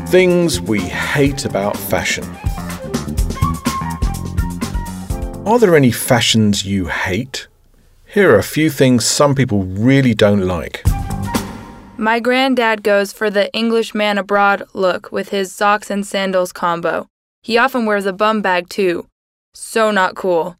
Things we hate about fashion. Are there any fashions you hate? Here are a few things some people really don't like. My granddad goes for the Englishman abroad look with his socks and sandals combo. He often wears a bum bag too. So not cool.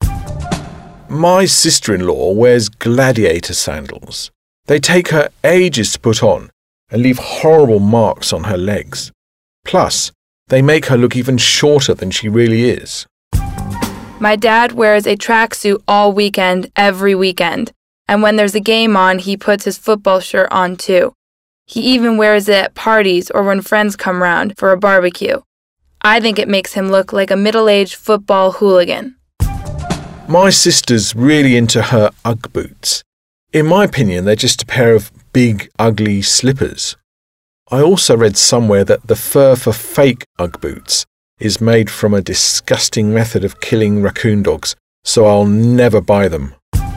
My sister-in-law wears gladiator sandals. They take her ages to put on and leave horrible marks on her legs. Plus, they make her look even shorter than she really is. My dad wears a tracksuit all weekend, every weekend. And when there's a game on, he puts his football shirt on too. He even wears it at parties or when friends come round for a barbecue. I think it makes him look like a middle-aged football hooligan. My sister's really into her Ugg boots. In my opinion, they're just a pair of big, ugly slippers. I also read somewhere that the fur for fake Ugg boots is made from a disgusting method of killing raccoon dogs, so I'll never buy them.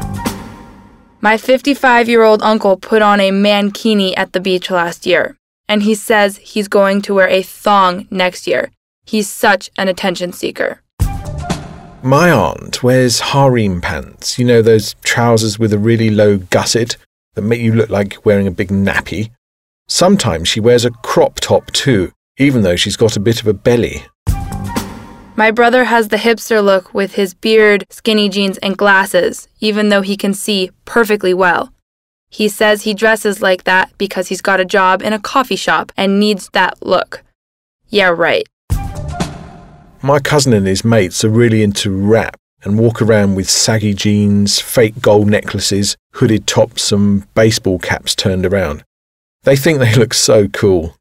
My 55-year-old uncle put on a mankini at the beach last year, and he says he's going to wear a thong next year. He's such an attention seeker. My aunt wears harem pants, you know, those trousers with a really low gusset that make you look like wearing a big nappy. Sometimes she wears a crop top too, even though she's got a bit of a belly. My brother has the hipster look with his beard, skinny jeans, and glasses, even though he can see perfectly well. He says he dresses like that because he's got a job in a coffee shop and needs that look. Yeah, right. My cousin and his mates are really into rap and walk around with saggy jeans, fake gold necklaces, hooded tops, and baseball caps turned around. They think they look so cool.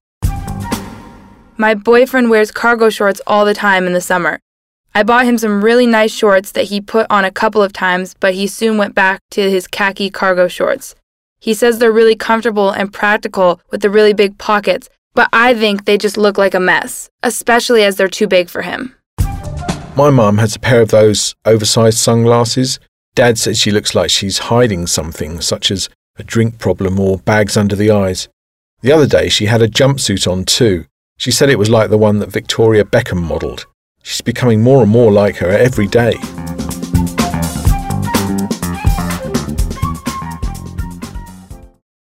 My boyfriend wears cargo shorts all the time in the summer. I bought him some really nice shorts that he put on a couple of times, but he soon went back to his khaki cargo shorts. He says they're really comfortable and practical with the really big pockets, but I think they just look like a mess, especially as they're too big for him. My mum has a pair of those oversized sunglasses. Dad says she looks like she's hiding something, such as a drink problem or bags under the eyes. The other day she had a jumpsuit on too. She said it was like the one that Victoria Beckham modelled. She's becoming more and more like her every day.